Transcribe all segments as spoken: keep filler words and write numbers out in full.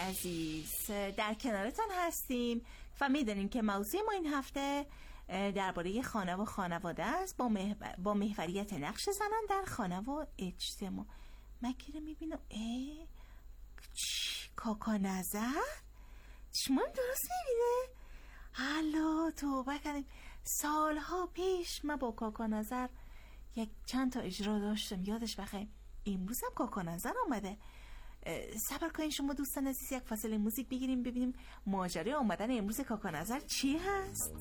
عزیز، در کنارتان هستیم و میدونیم که موضوع ما این هفته درباره خانه و خانواده است با, محور... با محوریت نقش زنان در خانه و اجتماع. من که رو میبینم ای کاکا نظر چشمان درست میبینه. حالا توبه کنیم، سالها پیش من با کاکا نظر یک چند تا اجرا داشتم یادش بخیر. امروز هم کاکا نظر آمده. صبر کنین شما دوستان عزیز، یک فاصله موزیک بگیریم ببینیم ماجرای آمدن امروز کاکا نظر چی هست.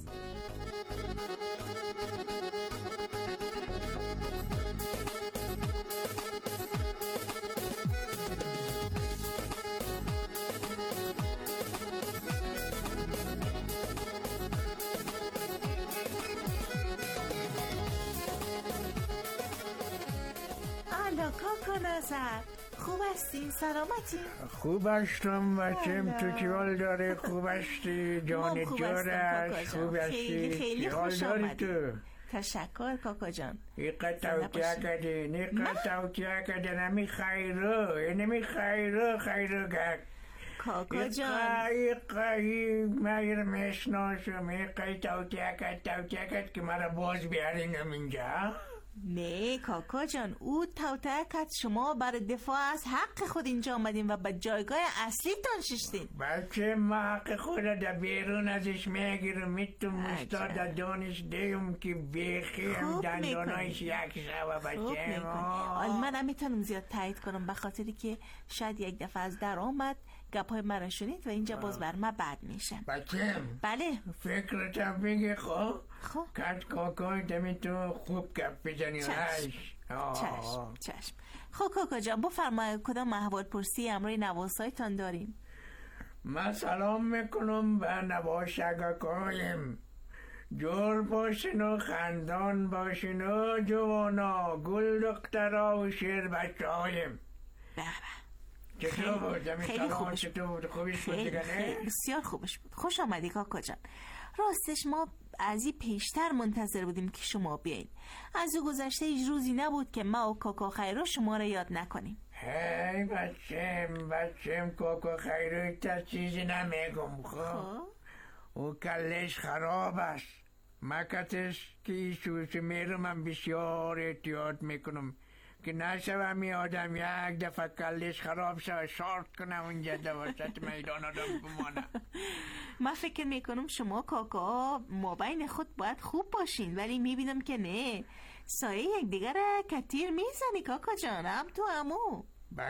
الا کاکا نظر خوب هستین؟ سلامتی؟ خوب هستم بچم، تو کی حال داره؟ خوب هستی؟ جان جارش خوب هستی؟ خیلی خیلی خوش آمدی. تشکر کاکا جان. اینقدر توتیه کده اینقدر توتیه کده نمی خیره نمی خیره خیره گرد کاکا جان ایقایی میر مشناشم ایقایی توتیه کد توتیه کد که مرا باز بیارینم اینجا. نه کاکا جان، او توتکت شما برای دفاع از حق خود اینجا آمدین و به جایگاه اصلی تان ششتین. بچه ما حق خود در بیرون ازش میگیرم، میتون مستاد در دانش دیم که بیخیم دندانایش یک شوه بچه ما. من هم میتونم زیاد تایید کنم به خاطری که شاید یک دفعه از در آمد گپای مرا شنید و اینجا باز بر من بد میشه. بچه بله فکرتم بگی خب خب کت کاکای دمی تو خوب گپ بزنی. چشم چشم چشم. خب کاکا جان بفرمایید کدام احوال پرسی امروی نواسایتان داریم؟ من سلام میکنم به نواشگاکایم، جور باشین و خندان باشین و جوانا گل دخترا و شیر بچه هایم. بله چطور بود؟ خیلی خوبش بود. خوبش بود دیگه نه؟ بسیار خوبش بود. خوش آمدی کاکا جان. راستش ما از این پیشتر منتظر بودیم که شما بیاین. از او گذشته هیچ روزی نبود که ما و کاکا خیرو شما را یاد نکنیم. هی بچم بچم کاکا خیرو تا چیزی نمیگم. خب او کلش خراب است، مکتش که ایشوش میرم من بسیار احتیاط میکنم که نشوه می آدم یک دفعه کلش خراب شد شارت کنم اونجا دوستت میدان آدم بمانه. من فکر میکنم شما کاکا ما بین خود باید خوب باشین، ولی میبینم که نه، سایه یک دیگر کتیر میزنی کاکا جان. هم تو همو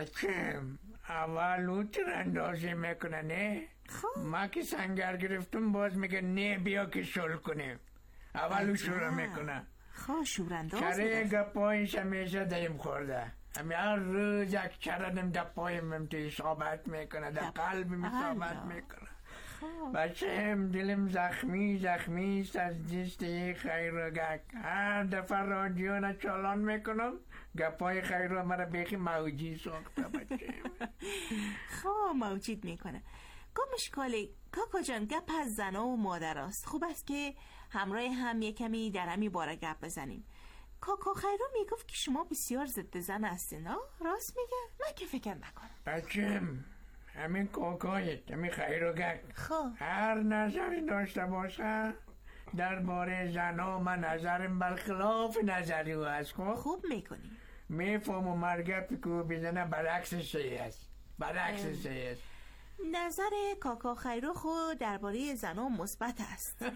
بچم اول او تیراندازی میکنه نه؟ خب ما که سنگر گرفتم باز میگه نه بیا که شل کنیم. اول او شروع میکنه. خواه شورانداز چره گپایش همیشه دیم خورده، همی هر روز یک چردم در پایم تو اصابت میکنه، در قلبم اصابت میکنه. بچه هم دلم زخمی زخمی است از دست خیروگک. هر دفعه رادیو را چالان میکنم گپای خیرو مرا بیخی موجی ساخته بچه. خواه موجید میکنه. گمش کالی کاکا جان گپ از زنا و مادر است. خوب است که همراه هم یکمی در همی باره گپ بزنیم. کاکا خیرو میگفت که شما بسیار ضد زن هستین. راست میگه؟ من که فکر نکنم. بچم همین کاکایت همین خیروگک خب هر نظری داشته باشه درباره زنا من نظرم برخلاف نظری او است. خوب میکنی میفهم و مرگپی که بزنه برعکسش است برعکسش است. نظر کاکا خیرو خود درباره زنا مثبت است.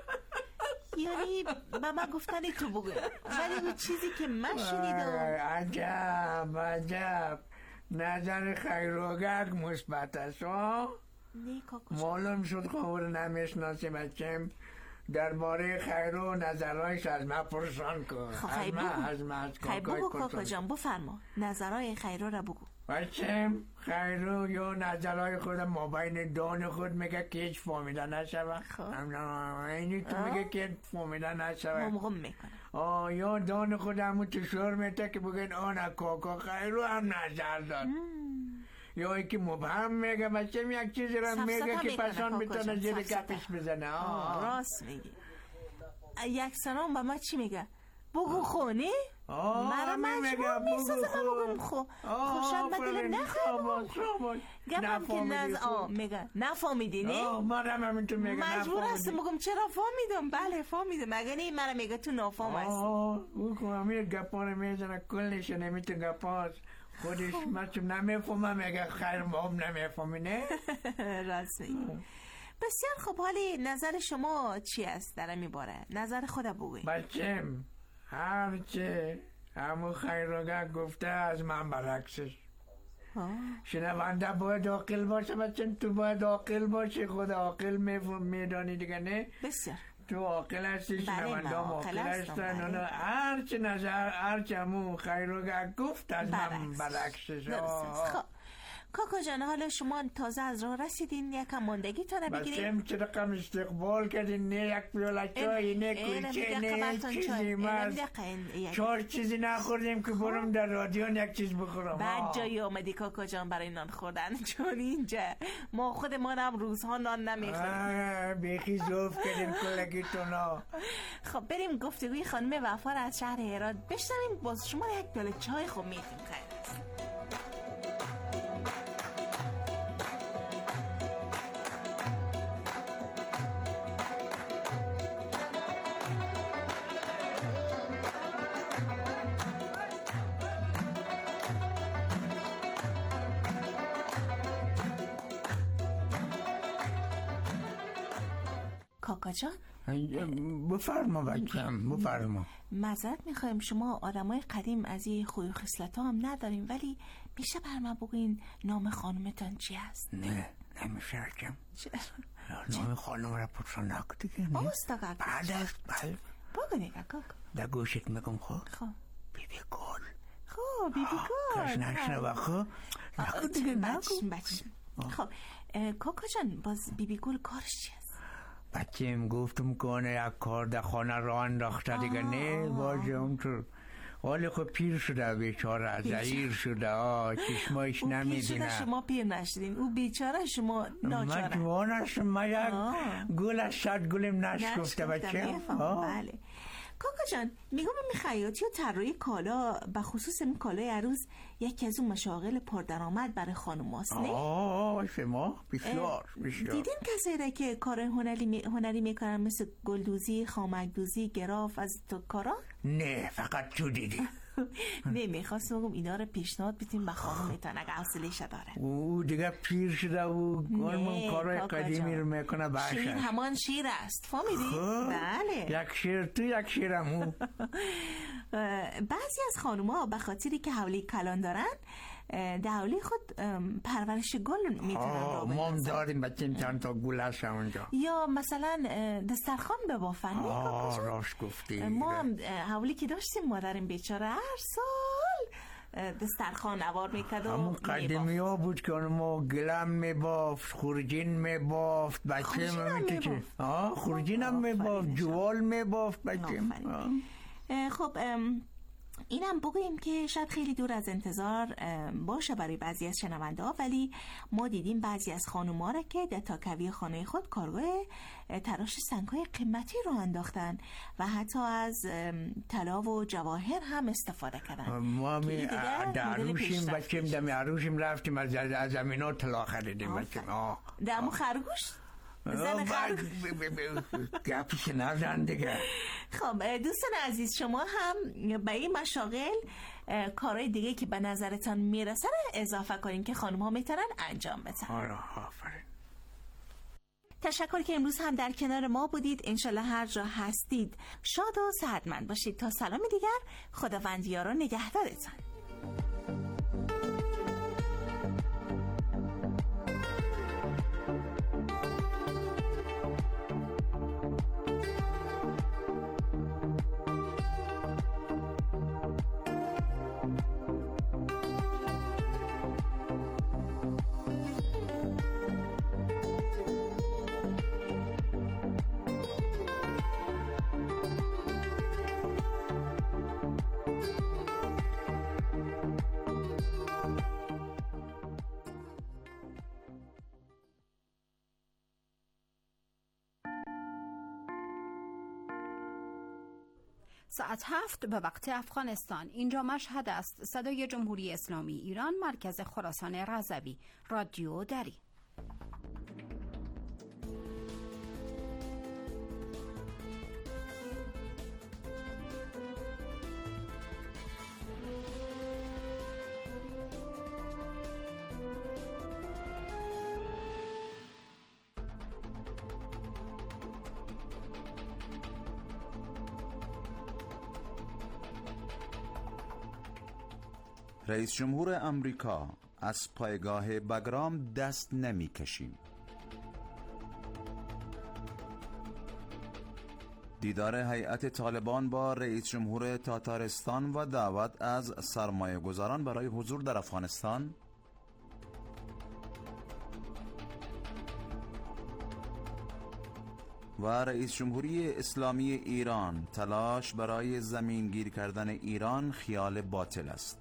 یعنی به من گفتنی تو بگو، ولی چیزی که من شنیدم. عجب عجب نظر خیروگک مثبت است. نه کاکا معلوم شد خور نمیشناسی بچم. درباره خیرو نظرهایش از من پرسان کن. خیلی بگو خیلی بگو کاکا جان بفرما نظرهای خیرو را بگو. بچم خیرو یا نظرهای خود مابین دان خود میگه که هیچ فامیده نشوه. اینی تو میگه که فامیده نشوه ممغم میکنه. آه یا دان خود همون تشور میته که بگن آنه کاکا خیرو هم نظر داد. یا ای که مبهم میگه بچم یک چیزی را میگه که پسان بتونه زیر گپش بزنه. راست میگی. یک سنام با ما چی میگه؟ بگو خونه مرا مجبور میسازه من بگم خو خوشت بدل نخواهیم گفتم که نز آه میگه نفهمیدی نه مرا همینطور میگه مجبور هستم بگم چرا فهمیدم بله فهمیدم مگه نه مرا میگه تو نافهم هستی او که همین گپانه میزنه کلش نمیتون گپاس خودش من چون نمیفهمم میگه خیر ما هم نمیفهمی نه راست میگی بسیار خب حالی نظر شما چی است در این باره نظر خود بگوی بچم هرچه همون خیرگاه گفته از من برعکسش شنونده باید عاقل باشه بچم تو باید عاقل باشه خود عاقل میدانی دیگه نه بسیار تو عاقل هستی شنونده هم عاقل هستن هرچه نظر هرچه همون خیرگاه گفت از من برعکسش خب کاکا جان حالا شما تازه از راه رسیدین یکم ماندگی تا رو بگیرین بچم چه رقم استقبال کردین نه یک پیاله چای نه کلچه نه چیزی ماست چهار چیزی نخوردیم که برم در رادیون یک چیز بخورم بعد جایی آمدی کاکا جان برای نان خوردن چون اینجا ما خودمان هم روزها نان نمیخوریم بیخی زوف کردین کلگیتونا خب بریم گفتگوی خانم وفا از شهر هرات بشنویم باز شما یک پیاله چای خوب میتیم خیلی کاکا جان بفرما بچم بفرما معذرت میخوایم شما آدمای قدیم از این خوی و خصلت ها هم نداریم ولی میشه بر من بگوین نام خانومتان چی هست؟ نه نمیشه رکم نام خانوم را پرسان نکن دیگه نه آستا بعد است بله بگو نگه کاکا در گوشت میگم خب خب بیبی گل خب بیبی گل کاش نشنوه خب نکن دیگه نکن خب کاکا جان باز بیبی گل کارش چی هست؟ بچیم گفتم کنه یک کار در خانه را انداخته دیگه نه باشه اونطور حالی خب پیر شده بیچاره زعیر شده آه چشمایش نمیدینه پیر شده شما پیر نشدین او بیچاره شما ناچاره من جوان هستم من یک گل از صد گلم نشکفته بچه بله کاکا جان میگم این خیاطی و طراحی کالا به خصوص این کالای عروس یکی از اون مشاغل پردرآمد برای خانم هاست نه؟ آه شما بسیار بسیار دیدین کسی را که کار هنری, می... هنری میکنن مثل گلدوزی، خامکدوزی، گراف از تو کارا؟ نه فقط تو دیدی نمیخواستم بگم اینا رو پیشنهاد بتیم به خانم میتون اگه حوصله‌اش داره او دیگه پیر شده و گلمون کارهای قدیمی رو میکنه باشه شیر همان شیر است فهمیدی؟ بله یک شیر تو یک شیرم او بعضی از خانوم ها به خاطری که حولی کلان دارن در حولی خود پرورش گل میتونن ما هم داریم بچیم چند تا گل هست اونجا یا مثلا دسترخوان ببافن آه راست گفتی ما هم حولی که داشتیم مادرم بیچاره هر سال دسترخوان نوار میکرد و همون قدیمی ها بود که ما گلم میبافت خورجین میبافت بچه خورجین هم خورجین هم میبافت جوال میبافت بچه خب اینم بگویم که شاید خیلی دور از انتظار باشه برای بعضی از شنونده ها ولی ما دیدیم بعضی از خانوما را که در تاکوی خانه خود کارگاه تراش سنگ‌های قیمتی رو انداختن و حتی از طلا و جواهر هم استفاده کردن. ما می در عروشیم بچیم دم عروشیم رفتیم از از زمینا طلا خریدیم بچیم. دمو خرگوش زن خرگوش گپش نزن دیگه. خب دوستان عزیز شما هم به این مشاغل کارهای دیگه که به نظرتان میرسه اضافه کنین که خانم ها میتونن انجام بدن. آره آفرین. تشکر که امروز هم در کنار ما بودید. انشالله هر جا هستید شاد و صحتمند باشید. تا سلام دیگر، خداوند یار و نگهدارتان. ساعت هفت به وقت افغانستان. اینجا مشهد است. صدای جمهوری اسلامی ایران، مرکز خراسان رضوی، رادیو دری. رئیس جمهور امریکا: از پایگاه بگرام دست نمی کشیم. دیدار هیئت طالبان با رئیس جمهور تاتارستان و دعوت از سرمایه گذاران برای حضور در افغانستان. و رئیس جمهوری اسلامی ایران: تلاش برای زمینگیر کردن ایران خیال باطل است.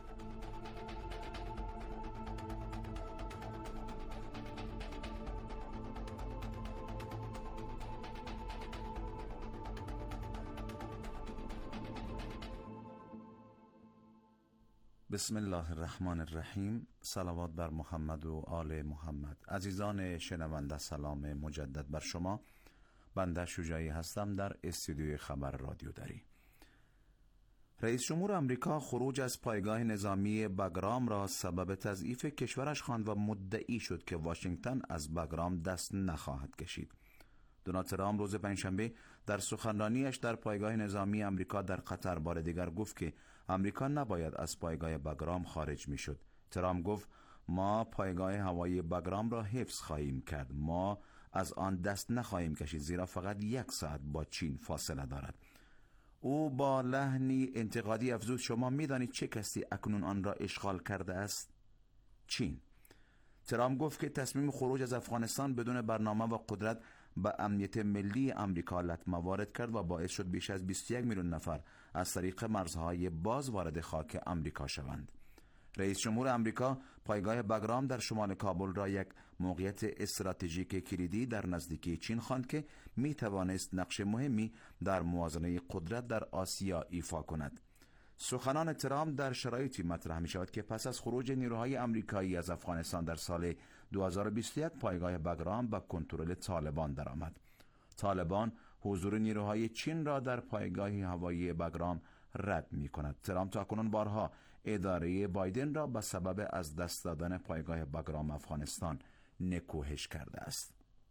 بسم الله الرحمن الرحیم. صلوات بر محمد و آل محمد. عزیزان شنونده، سلام مجدد بر شما. بنده شجاعی هستم در استودیوی خبر رادیو دری. رئیس جمهور امریکا خروج از پایگاه نظامی بگرام را سبب تضعیف کشورش خواند و مدعی شد که واشنگتن از بگرام دست نخواهد کشید. دونالد ترامپ روز پنجشنبه در سخنرانیش در پایگاه نظامی امریکا در قطر بار دیگر گفت که امریکا نباید از پایگاه بگرام خارج می شد. ترامپ گفت: ما پایگاه هوایی بگرام را حفظ خواهیم کرد. ما از آن دست نخواهیم کشید، زیرا فقط یک ساعت با چین فاصله دارد. او با لحنی انتقادی افزود: شما می دانید چه کسی اکنون آن را اشغال کرده است؟ چین. ترامپ گفت که تصمیم خروج از افغانستان بدون برنامه و قدرت به امنیت ملی امریکا لطمه وارد کرد و باعث شد بیش از بیست و یک میلیون نفر از طریق مرزهای باز وارد خاک امریکا شوند. رئیس جمهور امریکا پایگاه بگرام در شمال کابل را یک موقعیت استراتژیک کلیدی در نزدیکی چین خواند که می توانست نقش مهمی در موازنه قدرت در آسیا ایفا کند. سخنان ترامپ در شرایطی مطرح می شود که پس از خروج نیروهای امریکایی از افغانستان در سال دو هزار و بیست و یک پایگاه بگرام به کنترل طالبان درآمد. طالبان حضور نیروهای چین را در پایگاه هوایی بگرام رد می کند. ترامپ تاکنون بارها اداره بایدن را به سبب از دست دادن پایگاه بگرام افغانستان نکوهش کرده است.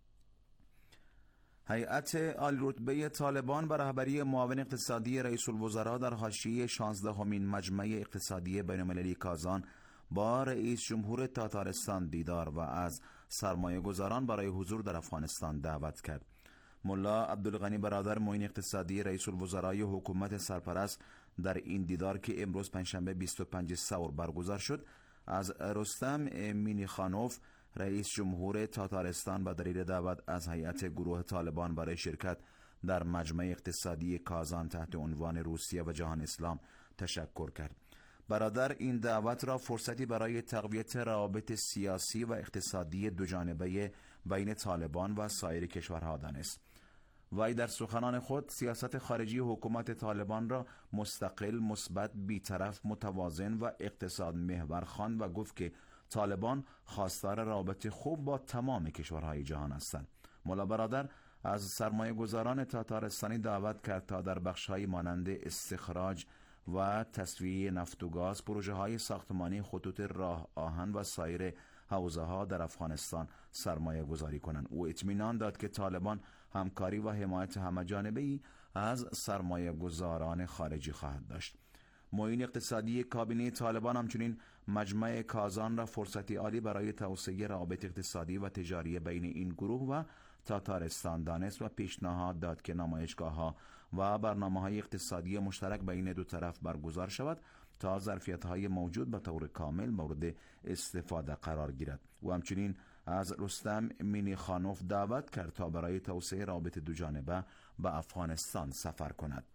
هیئت عالی‌رتبه طالبان به رهبری معاون اقتصادی رئیس الوزراء در حاشیه شانزدهمین مجمع اقتصادی بین‌المللی کازان با رئیس جمهور تاتارستان دیدار و از سرمایه گذاران برای حضور در افغانستان دعوت کرد. ملا عبدالغنی برادر، معین اقتصادی رئیس الوزراء حکومت سرپرست، در این دیدار که امروز پنجشنبه بیست و پنج ثور برگزار شد، از رستم مینیخانوف رئیس جمهور تاتارستان به دلیل دعوت از هیئت گروه طالبان برای شرکت در مجمع اقتصادی کازان تحت عنوان روسیه و جهان اسلام تشکر کرد. برادر این دعوت را فرصتی برای تقویت روابط سیاسی و اقتصادی دوجانبه بین طالبان و سایر کشورها دانست. وی در سخنان خود سیاست خارجی حکومت طالبان را مستقل، مثبت، بی‌طرف، متوازن و اقتصاد محور خواند و گفت که طالبان خواستار رابطه خوب با تمام کشورهای جهان هستند. ملا برادر از سرمایه گذاران تاتارستانی دعوت کرد تا در بخش‌های مانند استخراج و تصفیه نفت و گاز، پروژه های ساختمانی، خطوط راه آهن و سایر حوزه ها در افغانستان سرمایه گذاری کنند. او اطمینان داد که طالبان همکاری و حمایت همه‌جانبه‌ای از سرمایه گذاران خارجی خواهد داشت. معین اقتصادی کابینه طالبان همچنین مجمع کازان را فرصتی عالی برای توسعه روابط اقتصادی و تجاری بین این گروه و تاتارستان دانست و پیشنهاد داد که نمایشگاه‌ها و برنامه‌های اقتصادی مشترک بین دو طرف برگزار شود تا ظرفیت‌های موجود به طور کامل مورد استفاده قرار گیرد. او همچنین از رستم مینیخانوف دعوت کرد تا برای توسعه روابط دوجانبه به افغانستان سفر کند.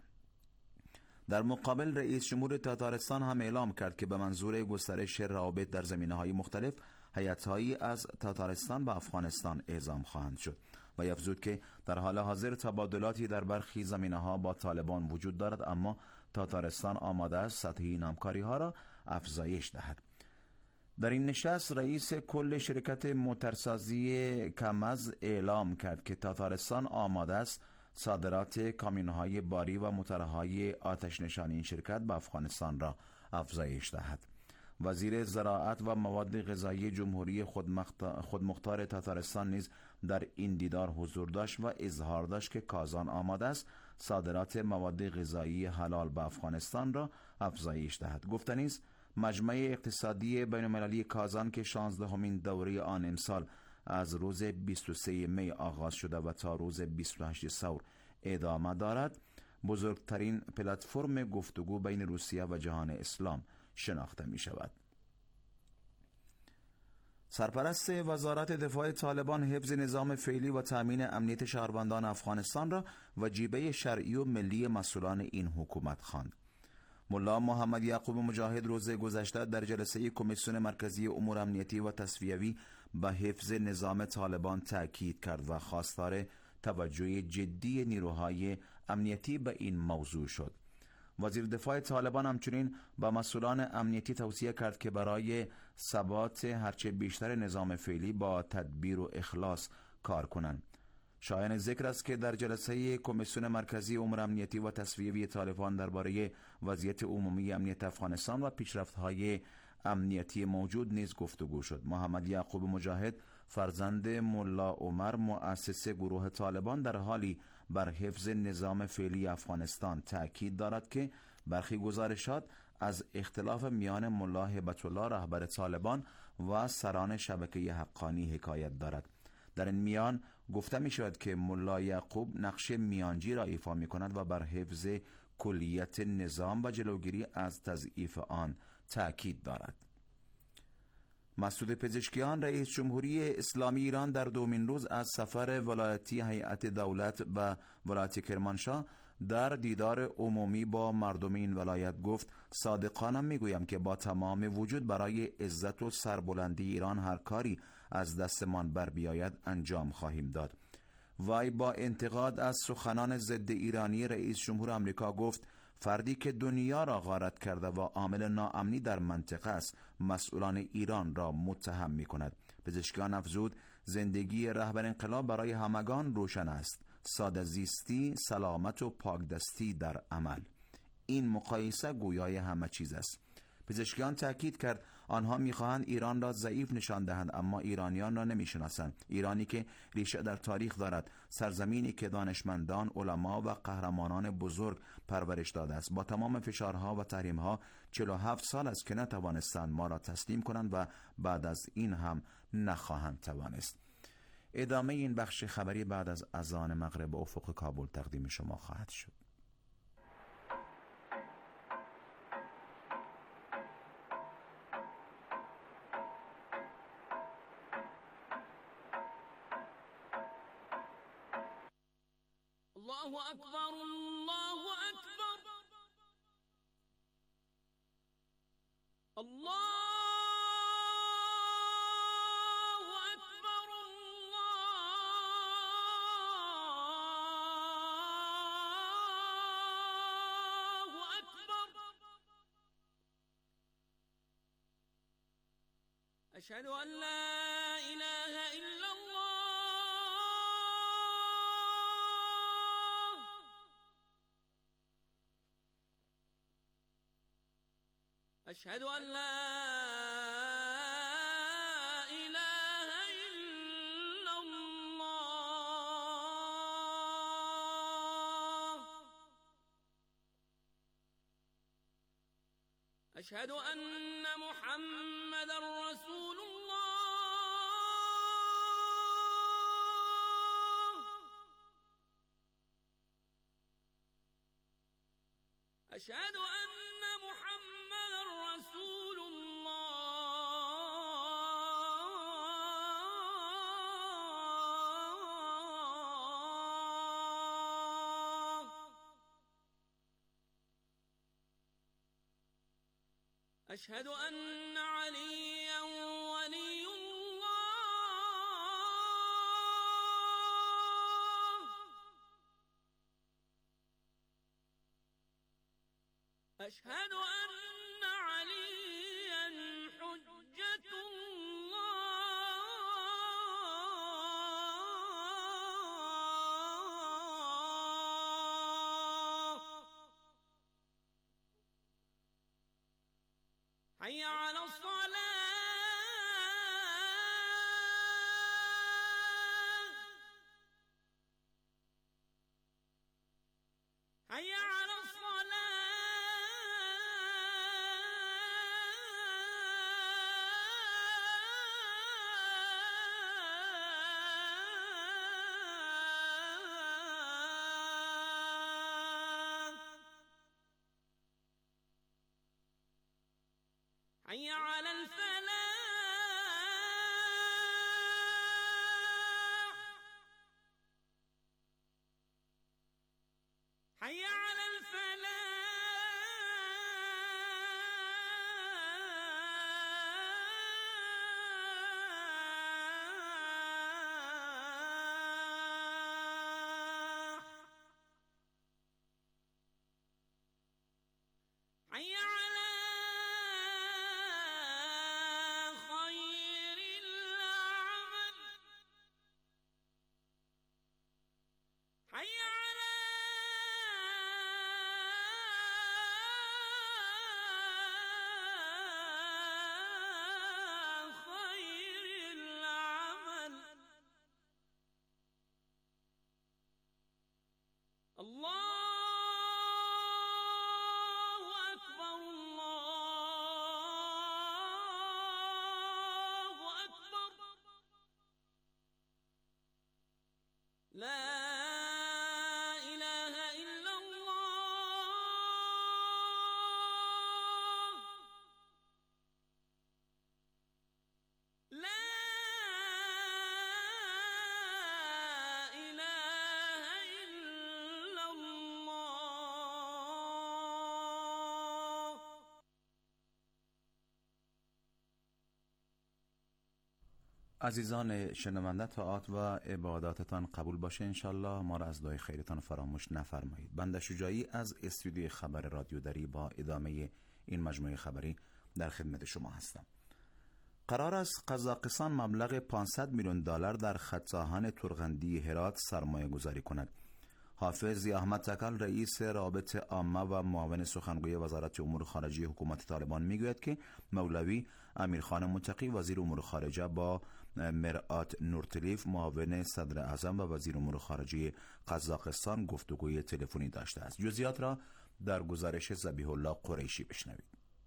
در مقابل رئیس جمهور تاتارستان هم اعلام کرد که به منظور گسترش روابط در زمینه‌های مختلف هیئت‌هایی از تاتارستان به افغانستان اعزام خواهند شد. و افزود که در حال حاضر تبادلاتی در برخی زمینه‌ها با طالبان وجود دارد، اما تاتارستان آماده است سطح این همکاری‌ها را افزایش دهد. در این نشست رئیس کل شرکت موترسازی کمز اعلام کرد که تاتارستان آماده است صادرات کامیون‌های باری و موتورهای آتش نشانی این شرکت به افغانستان را افزایش دهد. وزیر زراعت و مواد غذایی جمهوری خودمختار تاتارستان نیز در این دیدار حضور داشت و اظهار داشت که کازان آماده است صادرات مواد غذایی حلال به افغانستان را افزایش دهد. گفتنی است مجمع اقتصادی بین‌المللی کازان که شانزدهمین دوره آن امسال از روز بیست و سوم می آغاز شده و تا روز بیست و هشتم ثور ادامه دارد، بزرگترین پلتفرم گفتگو بین روسیه و جهان اسلام شناخته می شود. سرپرست وزارت دفاع طالبان حفظ نظام فعلی و تأمین امنیت شهروندان افغانستان را وجیبه شرعی و ملی مسئولان این حکومت خواند. ملا محمد یعقوب مجاهد روز گذشته در جلسه کمیسیون مرکزی امور امنیتی و تصفیوی به حفظ نظام طالبان تأکید کرد و خواستار توجه جدی نیروهای امنیتی به این موضوع شد. وزیر دفاع طالبان همچنین با مسئولان امنیتی توصیه کرد که برای ثبات هرچه بیشتر نظام فعلی با تدبیر و اخلاص کار کنند. شایان ذکر است که در جلسه کمیسیون مرکزی امور امنیتی و تصفیوی طالبان درباره وضعیت عمومی امنیت افغانستان و پیشرفت‌های امنیتی موجود نیز گفتگو شد. محمد یعقوب مجاهد فرزند ملا عمر مؤسس گروه طالبان در حالی بر حفظ نظام فعلی افغانستان تأکید دارد که برخی گزارشات از اختلاف میان ملا هیبت الله رهبر طالبان و سران شبکه حقانی حکایت دارد. در این میان گفته می شود که ملا یعقوب نقش میانجی را ایفا می کند و بر حفظ کلیت نظام و جلوگیری از تضعیف آن تأکید دارد. مسعود پزشکیان رئیس جمهوری اسلامی ایران در دومین روز از سفر ولایتی هیئت دولت به ولایت کرمانشاه در دیدار عمومی با مردم این ولایت گفت: صادقانه میگویم که با تمام وجود برای عزت و سربلندی ایران هر کاری از دستمان بر بیاید انجام خواهیم داد. وی با انتقاد از سخنان ضد ایرانی رئیس جمهور آمریکا گفت: فردی که دنیا را غارت کرده و عامل ناامنی در منطقه است مسئولان ایران را متهم می کند. پزشکیان افزود: زندگی رهبر انقلاب برای همگان روشن است، ساده زیستی، سلامت و پاکدستی در عمل. این مقایسه گویای همه چیز است. پزشکیان تأکید کرد آنها می‌خواهند ایران را ضعیف نشان دهند، اما ایرانیان را نمی‌شناسند. ایرانی که ریشه در تاریخ دارد، سرزمینی که دانشمندان، علما و قهرمانان بزرگ پرورش داده است. با تمام فشارها و تحریم‌ها چهل و هفت سال است که نتوانستند ما را تسلیم کنند و بعد از این هم نخواهند توانست. ادامه این بخش خبری بعد از اذان مغرب افق کابل تقدیم شما خواهد شد. الله أكبر الله أكبر الله أكبر الله أكبر أشهد أن لا إله إلا الله أشهد أن لا إله إلا الله أشهد أن محمد رسول الله أشهد أن محمد رسول الله أشهد أن عليا ولي الله أشهد أن عليا حجة الله حي على الصلاة حي على الصلاة حي على الفلاح حي على الفلاح حي على خير العمل حي على خير العمل الله أكبر الله أكبر لا إله إلا الله لا إله إلا الله. عزیزان شنونده، طاعات و عباداتتان قبول باشه انشالله. ما را از دعای خیرتان فراموش نفرمایید. بنده شجاعی از استودیوی خبر رادیو دری با ادامه این مجموعه خبری در خدمت شما هستم. قرار است قزاقستان مبلغ پانصد میلیون دلار در خط آهن تورغندی هرات سرمایه گذاری کند. حافظ احمد تکل رئیس روابط عامه و معاون سخنگوی وزارت امور خارجه حکومت طالبان میگوید که مولوی امیرخان متقی وزیر امور خارجه با مرآت نورتلیف معاون صدر اعظم و وزیر امور خارجه قزاقستان گفتگوی تلفنی داشته است. جزئیات را در گزارش ذبیح الله قریشی بشنوید.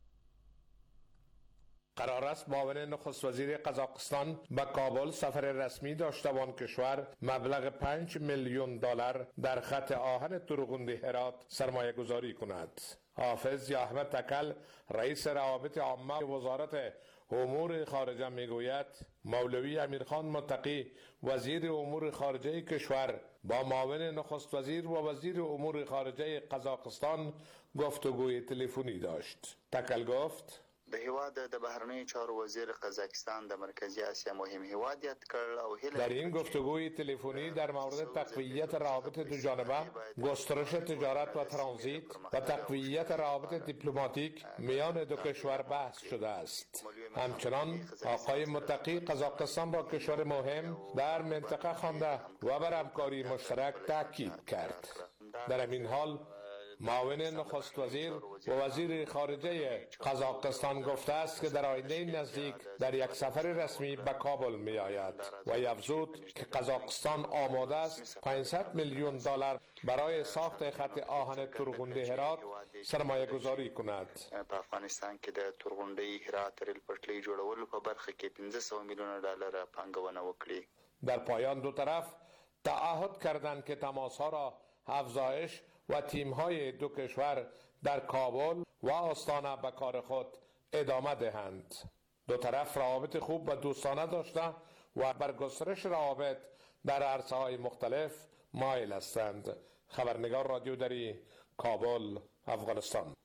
قرار است معاون نخست وزیر قزاقستان به کابل سفر رسمی داشته و آن کشور مبلغ پنج میلیون دلار در خط آهن تورغندی هرات سرمایه گذاری کند. حافظ احمد تکل رئیس روابط عامه وزارت امور خارجه میگوید مولوی امیرخان متقی وزیر امور خارجه کشور با معاون نخست وزیر و وزیر امور خارجه قزاقستان گفتگوی تلفنی داشت. تکل گفت د هیواد د بهرنی چارو وزیر قزاقستان د مرکزی آسیا مهم هیواد یاد کړل او هیله در این گفتگوی تلفنی در مورد تقویت روابط دو جانبه، گسترش تجارت و ترانزیت و تقویت روابط دیپلماتیک میان دو کشور بحث شده است. همچنان آقای متقی قزاقستان با کشور مهم در منطقه خوانده و بر همکاری مشترک تاکید کرد. در این حال معاون نخست وزیر و وزیر خارجه قزاقستان گفته است که در آینده نزدیک در یک سفر رسمی به کابل می آید و افزود که قزاقستان آماده است پانصد میلیون دلار برای ساخت خط آهن تورغندی هرات سرمایه گذاری کند. په افغانستان کې د تورغندی هرات ریل پټلۍ جوړولو په برخه کې پنځه سوه میلیون ډالر پانګونه وکړي. در پایان دو طرف تعهد کردند که تماس‌ها را افزایش و تیم‌های دو کشور در کابل و آستانه به کار خود ادامه دهند. دو طرف روابط خوب و دوستانه داشته و بر گسترش روابط در عرصه‌های مختلف مایل هستند. خبرنگار رادیو دری، کابل، افغانستان.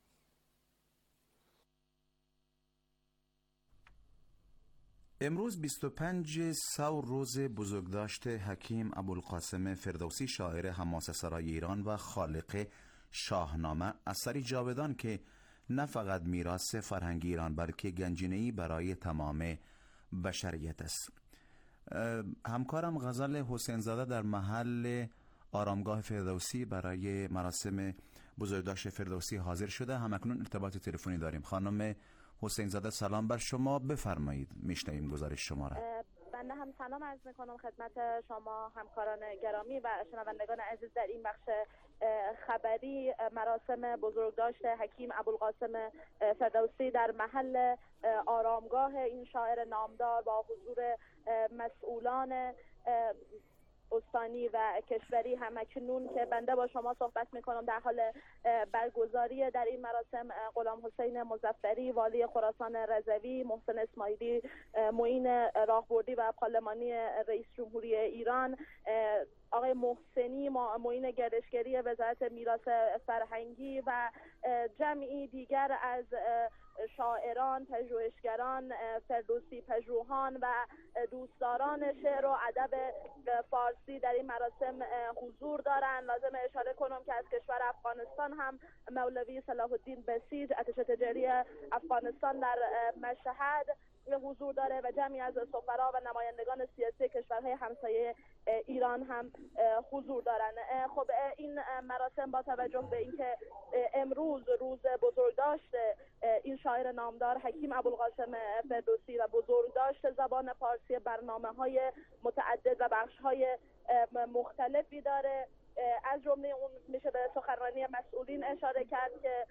امروز بیست و پنج سور روز بزرگداشت حکیم ابوالقاسم فردوسی شاعر حماسه سرای ایران و خالق شاهنامه اثری جاودان که نه فقط میراث فرهنگی ایران بلکه گنجینه‌ای برای تمام بشریت است. همکارم غزل حسین زاده در محل آرامگاه فردوسی برای مراسم بزرگداشت فردوسی حاضر شده. همکنون ارتباط تلفنی داریم. خانم حسین زاده سلام بر شما، بفرمایید، میشنویم گزارش شما را. بنده هم سلام عرض میکنم خدمت شما همکاران گرامی و شنوندگان عزیز در این بخش خبری. مراسم بزرگداشت حکیم ابوالقاسم فردوسی در محل آرامگاه این شاعر نامدار با حضور مسئولان استانی و کشوری همکنون که بنده با شما صحبت میکنم در حال برگزاری در این مراسم غلام حسین مظفری والی خراسان رضوی، محسن اسماعیلی معین راهبردی و پارلمانی رئیس جمهوری ایران، آقای محسنی معین گردشگری وزارت میراث فرهنگی و جمعی دیگر از شاعران، پژوهشگران، فردوسی پژوهان و دوستداران شعر و ادب فارسی در این مراسم حضور دارند. لازم اشاره کنم که از کشور افغانستان هم مولوی صلاح الدین بسیج ارتش تجاری افغانستان در مشهد حضور داره و جمعی از سفرا و نمایندگان سیاسی کشورهای همسایه ایران هم حضور دارند. خب این مراسم با توجه به اینکه امروز روز بزرگداشت این شاعر نامدار حکیم ابوالقاسم فردوسی و بزرگداشت زبان فارسی برنامه‌های متعدد و بخش‌های مختلفی داره. از جمله اون میشه به سخنرانی مسئولین اشاره کرد که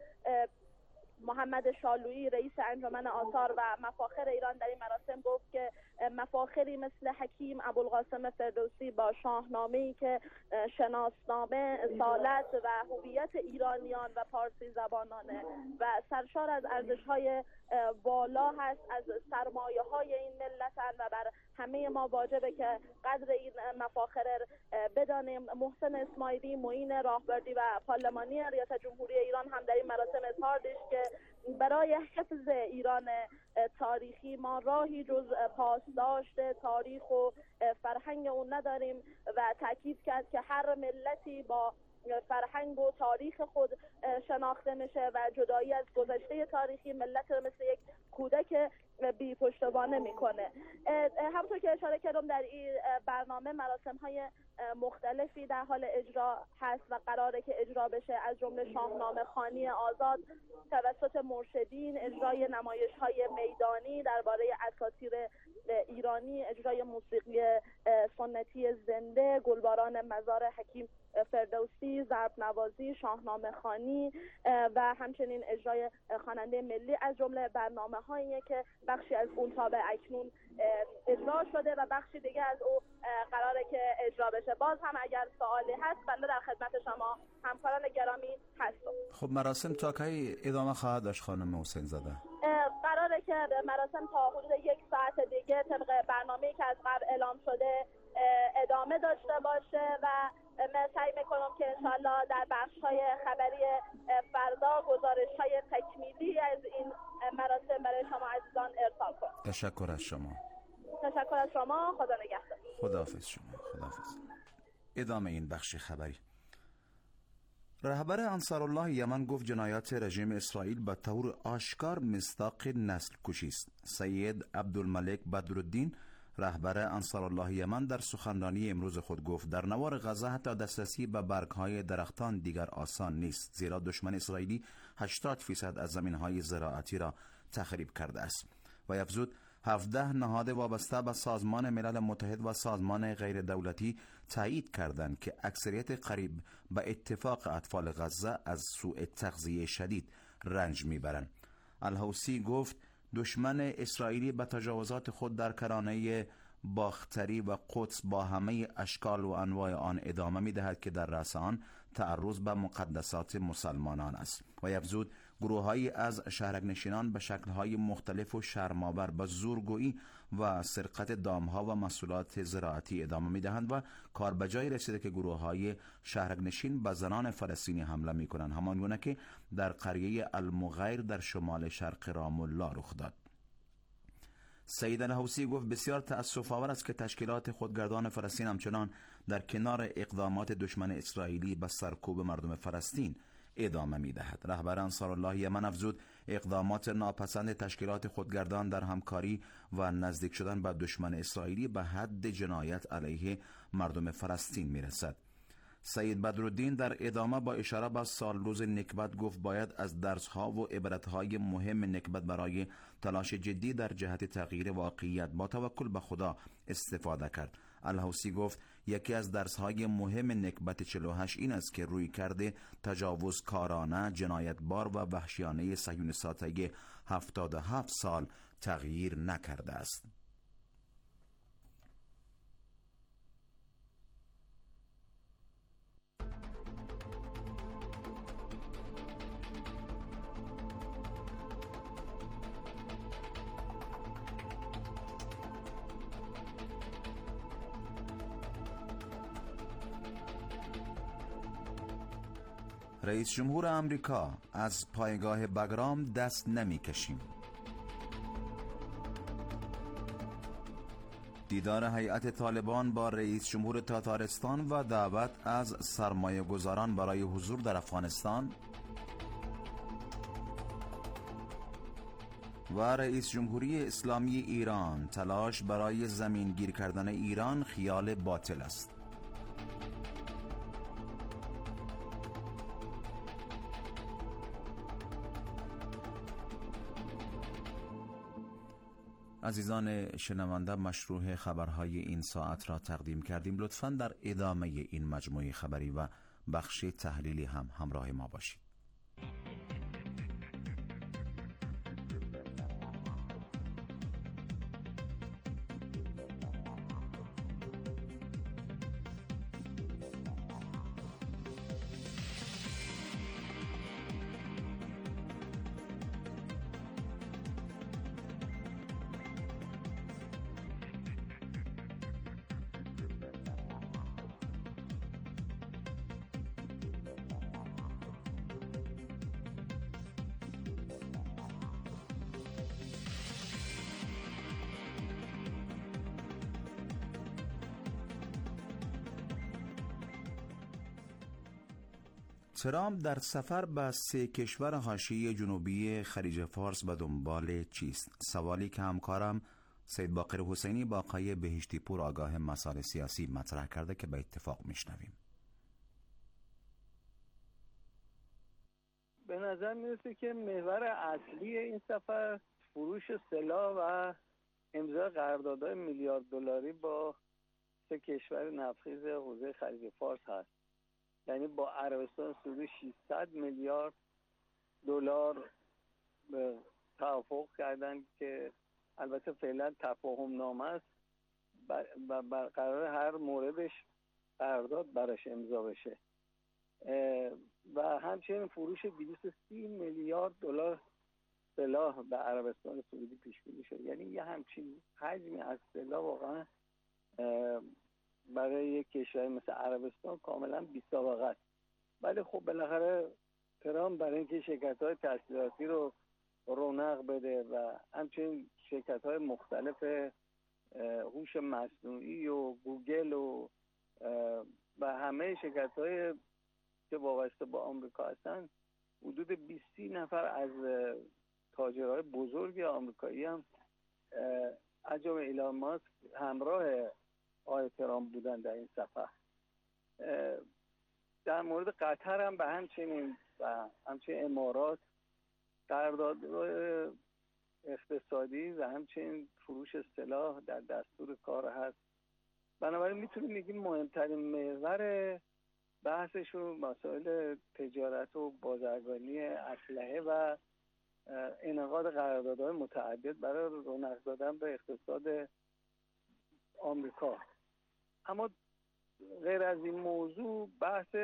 محمد شالویی رئیس انجمن آثار و مفاخر ایران در این مراسم گفت که مفاخری مثل حکیم ابوالقاسم فردوسی با شاهنامه‌ای که شناسنامه، اصالت و هویت ایرانیان و پارسی زبانانه و سرشار از ارزش‌های بالا هست، از سرمایه‌های این ملتن و بر همه ما واجبه که قدر این مفاخر بدانیم. محسن اسماعیلی معین راهبردی و پارلمانی ریاست جمهوری ایران هم در این مراسم اظهار داشت که برای حفظ ایران تاریخی ما راهی جز پاسداشت تاریخ و فرهنگ اون نداریم و تاکید کرد که هر ملتی با فرهنگ و تاریخ خود شناخته میشه و جدایی از گذشته تاریخی ملت مثل یک کودک بی پشتوانه میکنه. همونطور که اشاره کردم در این برنامه مراسم های مختلفی در حال اجرا هست و قراره که اجرا بشه، از جمله شاهنامه خوانی آزاد توسط مرشدین، اجرای نمایش های میدانی درباره اساطیر ایرانی، اجرای موسیقی سنتی زنده، گلباران مزار حکیم فردوسی، ضرب نوازی، شاهنامه خوانی و همچنین اجرای خواننده ملی از جمله برنامه هایی که بخشی از اون تا به اکنون اجرا شده و بخشی دیگه از او قراره که اجرا بشه. باز هم اگر سوالی هست بنده در خدمت شما همکاران گرامی هستم. خب مراسم تا کی ادامه خواهد داشت خانم حسین زاده؟ قراره که مراسم تا حدود یک ساعت دیگه طبق برنامه‌ای که از قبل اعلام شده ادامه داشته باشه و من سعی میکنم که انشالله در بخش‌های خبری فردا گزارش‌های تکمیلی از این مراسم برای شما عزیزان ارسال کنم. تشکر از شما. تشکر از شما. خدا نگهدار. خداحافظ شما. خداحافظ. ادامه این بخش خبری. رهبر انصارالله یمن گفت جنایات رژیم اسرائیل به طور آشکار مصداق نسل کشی است. سید عبدالملک بدرالدین رهبر انصارالله یمن در سخنرانی امروز خود گفت در نوار غزه حتی دسترسی به برگ‌های درختان دیگر آسان نیست، زیرا دشمن اسرائیلی هشتاد فیصد از زمین‌های زراعتی را تخریب کرده است. و افزود هفده نهاد وابسته به سازمان ملل متحد و سازمان غیر دولتی تایید کردند که اکثریت قریب به اتفاق اطفال غزه از سوء تغذیه شدید رنج میبرند. الحوثی گفت دشمن اسرائیلی به تجاوزات خود در کرانه باختری و قدس با همه اشکال و انواع آن ادامه می دهد که در رأس آن تعرض به مقدسات مسلمانان است. و افزود گروه‌هایی از شهرک‌نشینان به شکل‌های مختلف و شرم‌آور به زورگویی و سرقت دامها و محصولات زراعتی ادامه می‌دهند و کار به جای رسیده که گروه‌های شهرک‌نشین به زنان فلسطینی حمله می‌کنند، همانگونه که در قریه المغیر در شمال شرق رام الله رخ داد. سید الحوثی گفت بسیار تأسف آور است که تشکیلات خودگردان فلسطین همچنان در کنار اقدامات دشمن اسرائیلی به سرکوب مردم فلسطین ادامه می دهد. رهبر انصارالله یمن افزود اقدامات ناپسند تشکیلات خودگردان در همکاری و نزدیک شدن به دشمن اسرائیلی به حد جنایت علیه مردم فلسطین می رسد. سید بدرالدین در ادامه با اشاره به سال روز نکبت گفت باید از درس‌ها و عبرت‌های مهم نکبت برای تلاش جدی در جهت تغییر واقعیت با توکل به خدا استفاده کرد. الحوثی گفت یکی از درس‌های مهم نکبت چهل و هشت این است که روی کرده تجاوزکارانه، جنایتبار و وحشیانه صهیونیست‌های هفتاد و هفت سال تغییر نکرده است. رئیس جمهور آمریکا: از پایگاه بگرام دست نمی کشیم. دیدار هیئت طالبان با رئیس جمهور تاتارستان و دعوت از سرمایه گذاران برای حضور در افغانستان. و رئیس جمهوری اسلامی ایران: تلاش برای زمین گیر کردن ایران خیال باطل است. عزیزان شنونده، مشروع خبرهای این ساعت را تقدیم کردیم. لطفاً در ادامه این مجموعه خبری و بخش تحلیلی هم همراه ما باشید. ترامپ در سفر به سه کشور حاشیه جنوبی خلیج فارس به دنبال چیست؟ سوالی که همکارم سید باقر حسینی با آقای بهشتی پور آگاه مسائل سیاسی مطرح کرده که به اتفاق میشنویم. به نظر میرسه که محور اصلی این سفر فروش سلاح و امضای قراردادهای میلیارد دلاری با سه کشور نفتخیز حوزه خلیج فارس هست. یعنی با عربستان سعودی ششصد میلیارد دلار به توافق کردن که البته فعلا تفاهم نامه است و برقرار هر موردش قرارداد براش امضا بشه و همچنین فروش دویست و سی میلیارد دلار سلاح به عربستان سعودی پیش بینی شده. یعنی یه همچین حجمی از سلاح واقعا برای یک کشور مثل عربستان کاملا بی‌سابقه است. ولی خب بالاخره ترامپ برای اینکه شرکت‌های تسلیحاتی رو رونق بده و همچنین شرکت‌های مختلف هوش مصنوعی و گوگل و و همه شرکت‌های که وابسته با آمریکا هستن، حدود بیست نفر از تاجرهای بزرگ آمریکایی هم از جمله ایلان ماسک همراه آقای ترامپ بودن در این سفر. در مورد قطر هم به همچنین و همچنین امارات قراردادهای اقتصادی و همچنین فروش سلاح در دستور کار هست. بنابراین میتونیم بگیم مهمترین محور بحثشون مسائل تجارت و بازرگانی اسلحه و انعقاد قراردادهای متعدد برای رونق دادن به اقتصاد آمریکا. اما غیر از این موضوع بحث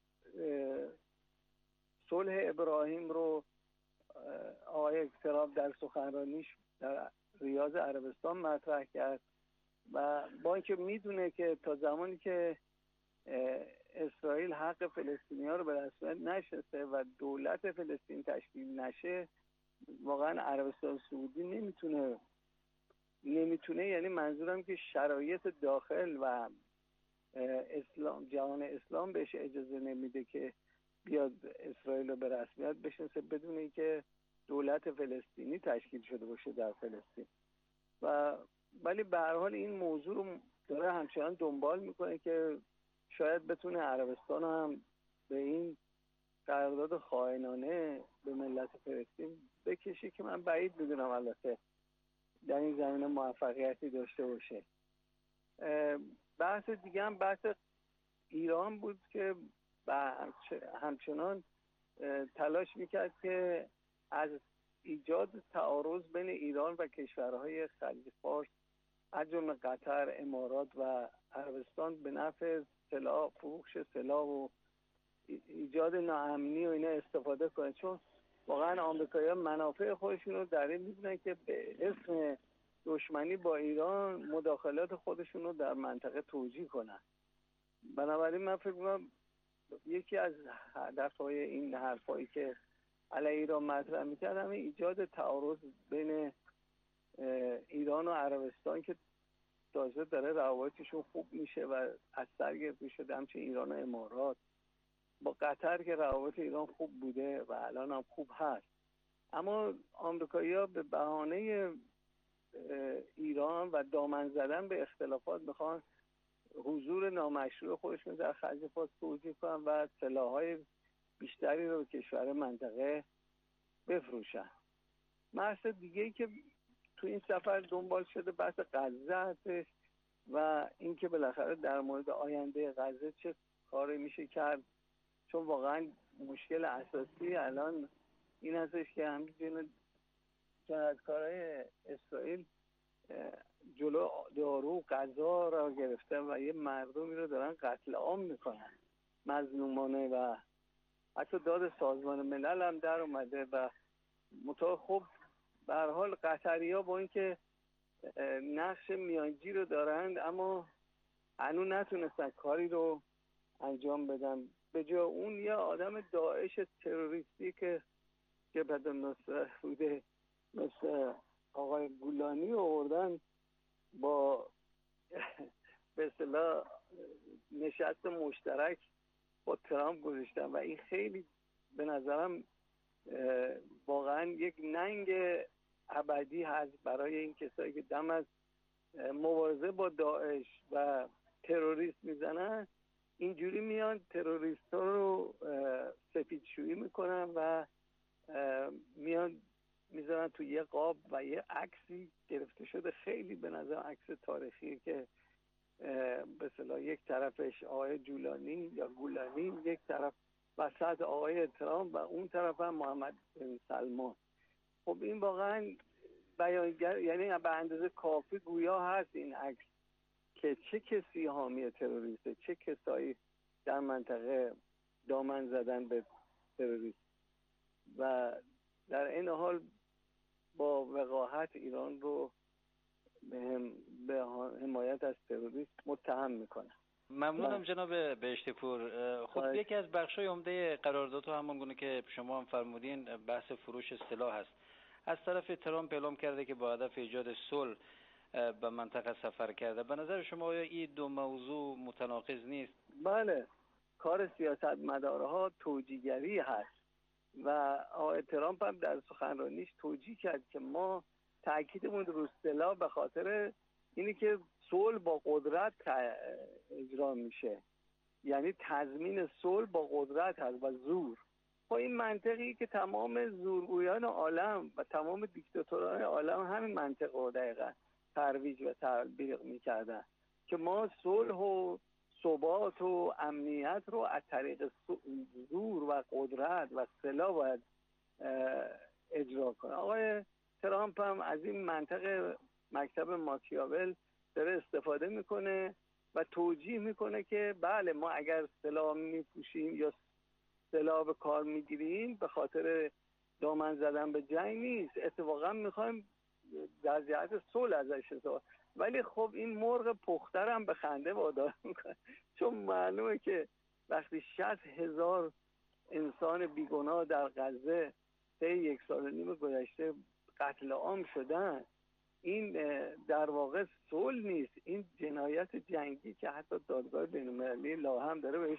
صلح ابراهیم رو آقای ترامپ در سخنرانیش در ریاض عربستان مطرح کرد و با اینکه میدونه که تا زمانی که اسرائیل حق فلسطینی‌ها رو به رسمیت نشناسه و دولت فلسطین تشکیل نشه واقعا عربستان سعودی نمیتونه نمیتونه یعنی منظورم که شرایط داخل و اسلام جهان اسلام بهش اجازه نمیده که بیاد اسرائیل رو به رسمیت بشناسه بدون اینکه دولت فلسطینی تشکیل شده باشه در فلسطین. و ولی به هر حال این موضوع رو داره همچنان دنبال میکنه که شاید بتونه عربستان هم به این قرارداد خائنانه به ملت فلسطین بکشه که من بعید میدونم البته در این زمینه موفقیتی داشته باشه. بحث دیگه هم بحث ایران بود که همچنان تلاش میکرد که از ایجاد تعارض بین ایران و کشورهای خلیج فارس از جمله قطر، امارات و عربستان به نفع سلاح، فروش سلاح و ایجاد ناامنی و اینا استفاده کنه، چون واقعا آمریکایی‌ها منافع خودشون رو در این می‌بینن که به اسم دشمنی با ایران مداخلات خودشون رو در منطقه توجیه کنن. بنابراین من فکر می‌کنم یکی از هدف‌های این حرفایی که علیه ایران مطرح می‌کرد همین ایجاد تعارض بین ایران و عربستان که تازه داره روابطشون خوب میشه و از سر گرفته شده، همچنین ایران و امارات. با قطر که روابط ایران خوب بوده و الان هم خوب هست، اما آمریکایی‌ها به بهانه ایران و دامن زدن به اختلافات میخوان حضور نامشروع خودشون در خلیج فارس توجیه کنن و سلاح‌های بیشتری رو به کشور منطقه بفروشن. بحث دیگه‌ای که تو این سفر دنبال شده بحث غزه هستش و اینکه بالاخره در مورد آینده غزه چه کاری میشه کرد، چون واقعا مشکل اساسی الان این هستش که همین جنایتکارای اسرائیل جلو دارو غذا را گرفتن و یه مردمی رو دارن قتل عام میکنن مظلومانه و حتی داد سازمان ملل هم در اومده و مطابق خب به هر حال قطری‌ها با اینکه نقش میانجی رو دارند اما هنوز نتونستن کاری رو انجام بدن. به جای اون یه آدم داعش تروریستی که جبهه النصره بوده مثل آقای گولانی آوردن با به اصطلاح نشست مشترک با ترامپ گذاشتن و این خیلی به نظرم واقعا یک ننگ ابدی هست برای این کسایی که دم از مبارزه با داعش و تروریست میزنن، اینجوری میان تروریست ها رو سفیدشویی میکنن و میان میذارن تو یه قاب و یه عکسی گرفته شده، خیلی به نظر عکس تاریخی که به اصطلاح یک طرفش آقای جولانی یا گولانی، یک طرف وسط آقای ترامپ و اون طرف هم محمد بن سلمان. خب این واقعا بیانگر، یعنی به اندازه کافی گویا هست این عکس که چه کسی حامی تروریسته، چه کسایی در منطقه دامن زدن به تروریست و در این حال با وقاحت ایران رو به, هم به حمایت از تروریست متهم میکنه. ممنونم جناب بهشتی‌پور. خب یکی از بخشای عمده قرارداد همون گونه که شما هم فرمودین بحث فروش سلاح هست. از طرف ترامپ اعلام کرده که با هدف ایجاد صلح به منطقه سفر کرده. به نظر شما آیا این دو موضوع متناقض نیست؟ بله، کار سیاستمدارها توجیه‌گری هست و آقای ترامپ هم در سخنرانیش توجیه کرد که ما تاکیدمون رو سلاح به خاطر اینی که صلح با قدرت اجرا میشه، یعنی تضمین صلح با قدرت هست و زور. با این منطقی که تمام زورگویان عالم و تمام دیکتاتوران عالم همین منطق رو دقیقا ترویج و تطبیق میکردن که ما صلح و ثبات و امنیت رو از طریق زور و قدرت و سلاح باید اجرا کنه. آقای ترامپ هم از این منطق مکتب ماکیاول داره استفاده میکنه و توجیه میکنه که بله ما اگر سلاح میپوشیم یا سلاح به کار میگیریم به خاطر دامن زدن به جنگ نیست، اتفاقا میخوایم در جهت صلح ازش استفاده. ولی خب این مرغ پختر هم به خنده وادار میکنه، چون معلومه که وقتی شصت هزار انسان بیگناه در غزه طی یک سال و نیم گذشته قتل عام شدن، این در واقع صلح نیست، این جنایت جنگی که حتی دادگاه بین‌المللی لاهه هم داره بهش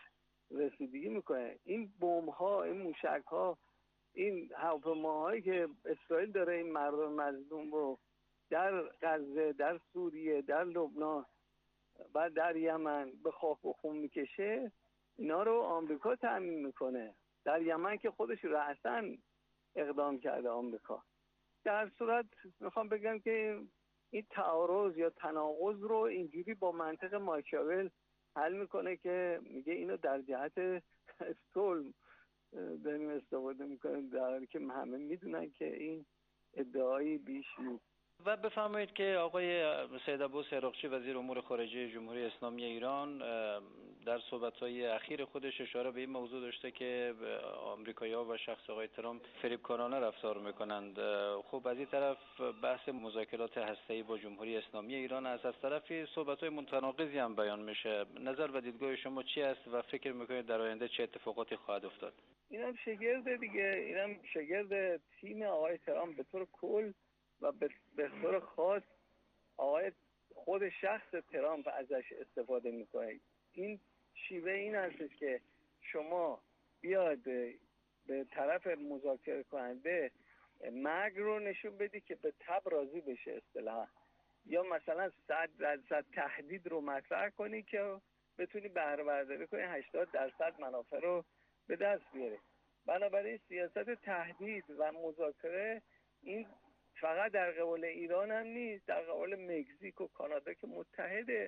رسیدگی میکنه. این بمب ها، این موشک ها، این هواپیماهایی که اسرائیل داره این مردم مظلوم رو در غزه، در سوریه، در لبنان و در یمن به خاک و خون میکشه، اینا رو آمریکا تامین میکنه. در یمن که خودش رأساً اقدام کرده آمریکا. در صورت میخوام بگم که این تعارض یا تناقض رو اینجوری با منطق ماکیاول حل میکنه که میگه اینو در جهت صلح داریم استفاده میکنیم، در حالی که همه میدونن که این ادعایی بیش نیست. و بفرمایید که آقای سید عباس عراقچی وزیر امور خارجه جمهوری اسلامی ایران در صحبت‌های اخیر خودش اشاره به این موضوع داشته که آمریکایی‌ها و شخص آقای ترامپ فریبکارانه رفتار میکنند. خب از این طرف بحث مذاکرات هسته‌ای با جمهوری اسلامی ایران است، از طرفی صحبت‌های متناقضی هم بیان میشه. نظر و دیدگاه شما چی است و فکر میکنید در آینده چه اتفاقاتی خواهد افتاد؟ اینم شگرد دیگه، اینم شگرد تیم آقای ترامپ به طور کل و به طور خاص آقای خود شخص ترامپ ازش استفاده میکنه. این شیوه این هستش که شما بیاد به طرف مذاکره کننده مرگ رو نشون بدی که به تب راضی بشه اصطلاحا، یا مثلا صد درصد تهدید رو مطرح کنی که بتونی بهره برداری کنی هشتاد درصد منافع رو به دست بیاری. بنابراین سیاست تهدید و مذاکره این فقط در قبال ایران هم نیست، در قبال مکزیک و کانادا که متحد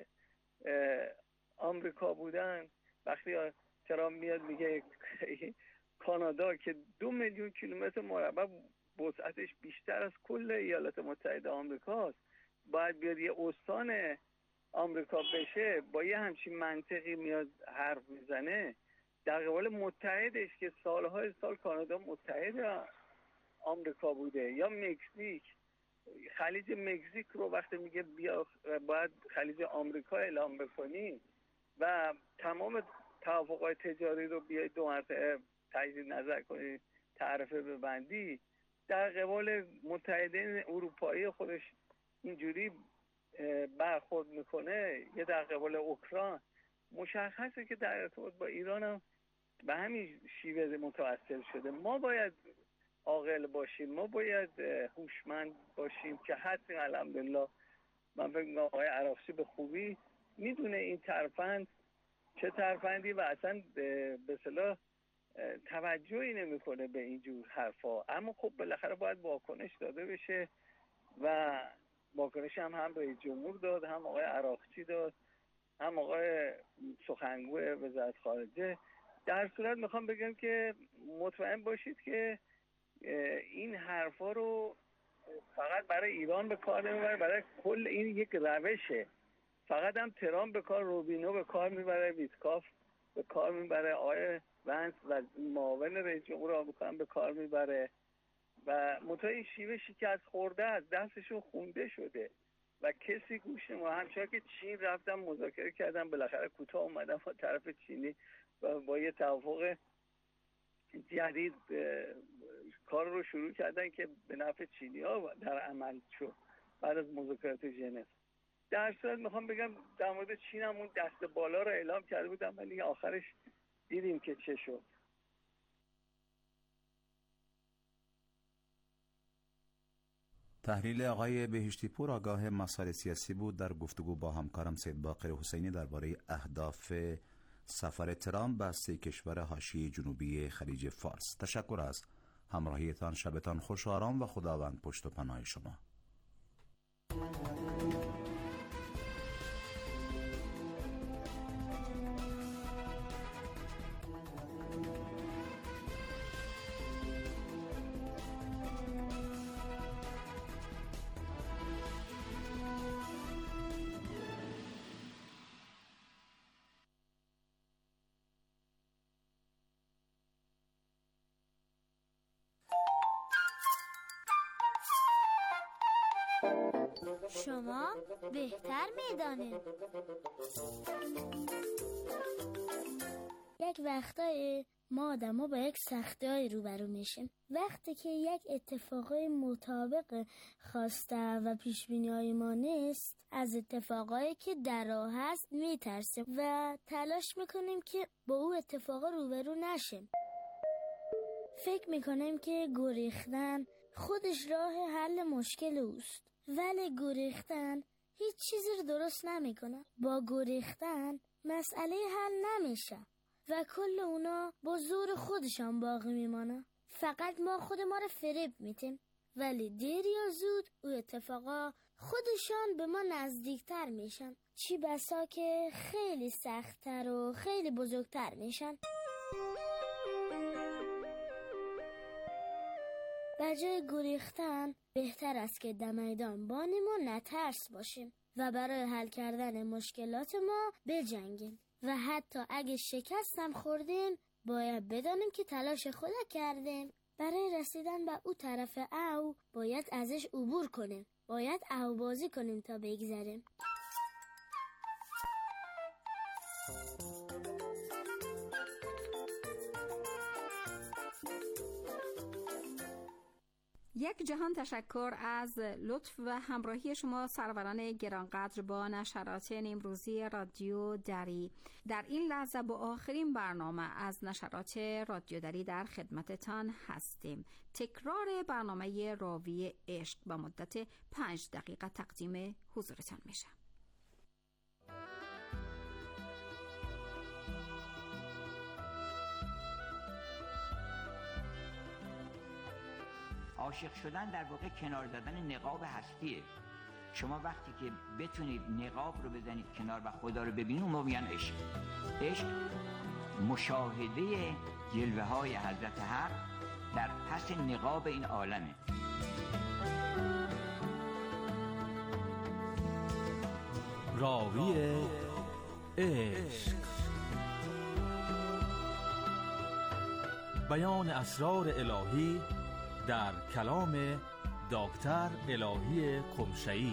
آمریکا بودن. وقتی ترامپ میاد میگه کانادا که دو میلیون کیلومتر مربع وسعتش بیشتر از کل ایالات متحده آمریکاست، باید بیاد یه استان آمریکا بشه، با یه همچین منطقی میاد حرف میزنه در قبال متحدش که سالهای سال کانادا متحد آمریکا بوده، یا مکزیک. خلیج مکزیک رو وقتی میگه بیا باید خلیج آمریکا اعلام بکنی و تمام توافقات تجاری رو بیای دو مرتبه تجدید نظر کنی، تعرفه ببندی، در قبال متحدین اروپایی خودش اینجوری برخورد میکنه، یه در قبال اوکراین. مشخصه که در ارتباط با ایران هم به همین شیوه متوسل شده. ما باید عاقل باشیم، ما باید هوشمند باشیم که هستیم الحمدلله. من فکر می‌کنم آقای عراقچی به خوبی میدونه این ترفند چه ترفندی و اصلا به اصطلاح توجهی نمیکنه به اینجور حرفا. اما خب بالاخره باید واکنش داده بشه و واکنش هم هم رئیس جمهور داد، هم آقای عراقچی داد، هم آقای سخنگوی وزارت خارجه. در صورت میخوام بگم که مطمئن باشید که این حرفا رو فقط برای ایران به کار نمیبره، برای کل این یک روشه. فقط هم ترامپ به کار، روبینو به کار میبره، ویتکاف به کار میبره، آقای ونس و معاون رئیس جمهور آمریکا هم به کار میبره و منتها این شیوه شکست خورده از دستشون خونده شده و کسی گوش نمیده. همچنان که چین رفتن مذاکره کردن، بالاخره کوتاه اومدن با طرف چینی و با یه توافق جدید کار رو شروع کردن که به نفع چینی ها در عمل شد بعد از مذاکرات ژنو. در صورت میخوام بگم در مورد چین هم اون دست بالا رو اعلام کرده بودن ولی آخرش دیدیم که چه شد. تحلیل آقای بهشتی پور آگاه مسائل سیاسی بود در گفتگو با همکارم سید باقر حسینی درباره اهداف سفر ترامپ به سه کشور حاشیه جنوبی خلیج فارس. تشکر از همراهیتان. شبتان خوش و آرام و خداوند پشت و پناه شما. شما بهتر میدانید. یک وقتایی ما آدم ها با یک سختی های روبرو میشیم. وقتی که یک اتفاقای مطابق خواسته و پیشبینی های ما نیست، از اتفاقایی که در راه هست میترسیم و تلاش میکنیم که با او اتفاقا روبرو نشیم. فکر میکنیم که گریختن خودش راه حل مشکل اوست، ولی گریختن هیچ چیزی رو درست نمیکنه. با گریختن مسئله حل نمیشه و کل اونا با زور خودشان باقی میمانه. فقط ما خود ما رو فریب میتیم، ولی دیر یا زود او اتفاقا خودشان به ما نزدیکتر میشن، چی بسا که خیلی سختتر و خیلی بزرگتر میشن. بجای گریختن بهتر است که در میدان بانیم و نترس باشیم و برای حل کردن مشکلات ما بجنگیم و حتی اگه شکستم خوردیم باید بدانیم که تلاش خود کردیم. برای رسیدن به او طرف او باید ازش عبور کنیم، باید او بازی کنیم تا بگذریم. یک جهان تشکر از لطف و همراهی شما سروران گرانقدر با نشرات امروزی رادیو دری. در این لحظه با آخرین برنامه از نشرات رادیو دری در خدمتتان هستیم. تکرار برنامه راوی عشق با مدت پنج دقیقه تقدیم حضورتان میشه. عاشق شدن در واقع کنار زدن نقاب هستیه. شما وقتی که بتونید نقاب رو بزنید کنار و خدا رو ببینید، اون موقع میگن عشق. عشق مشاهده جلوه های حضرت حق در پس نقاب این عالمه. راوی عشق، بیان اسرار الهی در کلام دکتر الهی قمشه‌ای.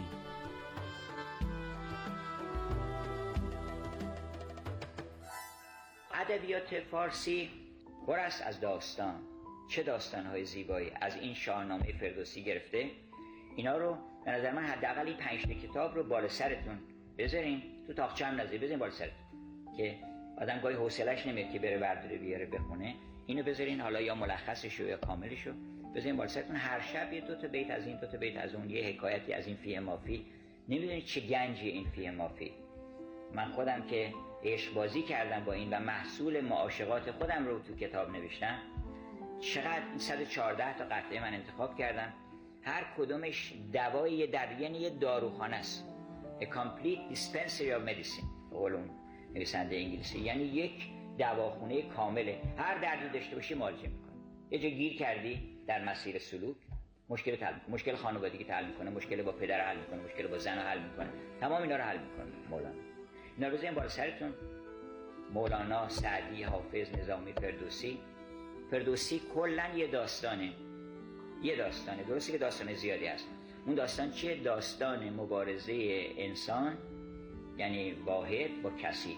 ادبیات فارسی پر است از داستان. چه داستان‌های زیبایی از این شاهنامه فردوسی گرفته. اینا رو به نظر من حداقل این پنج تا کتاب رو بالا سرتون بذارین، تو تاقچه هم نذارین، بذارین بالا سرتون که آدم گاهی حوصله‌اش نمیاد که بره برداره بیاره بخونه. اینو بذارین، حالا یا ملخصشو یا کاملشو بذارین بالا سرتون. هر شب یه دو تا بیت از این، دو تا بیت از اون، یه حکایتی از این فیه مافی. نمیدونید چه گنجی این فیه مافی. من خودم که عشق بازی کردم با این و محصول معاشقات خودم رو تو کتاب نوشتم، چقدر این صد و چهارده تا قطعه من انتخاب کردم. هر کدومش دوایی در یعنی یه داروخانه است. A complete dispensary of medicine قولون نویسنده انگلیسی، یعنی یک دواخونه کامله. هر دردی داشته باشی معالجه میکنه. یه جا گیر کردی در مسیر سلوک، مشکل حل میکنه، مشکل خانوادگی حل میکنه، مشکل با پدر حل میکنه، مشکل با زن حل میکنه، تمام اینا رو حل میکنه مولانا. اینا رو بزنین بالا سرتون. مولانا، سعدی، حافظ، نظامی، فردوسی. فردوسی کلا یه داستانه، یه داستانه. درسته که داستان زیادی هست. اون داستان چیه؟ داستان مبارزه انسان، یعنی واحد با کثیر.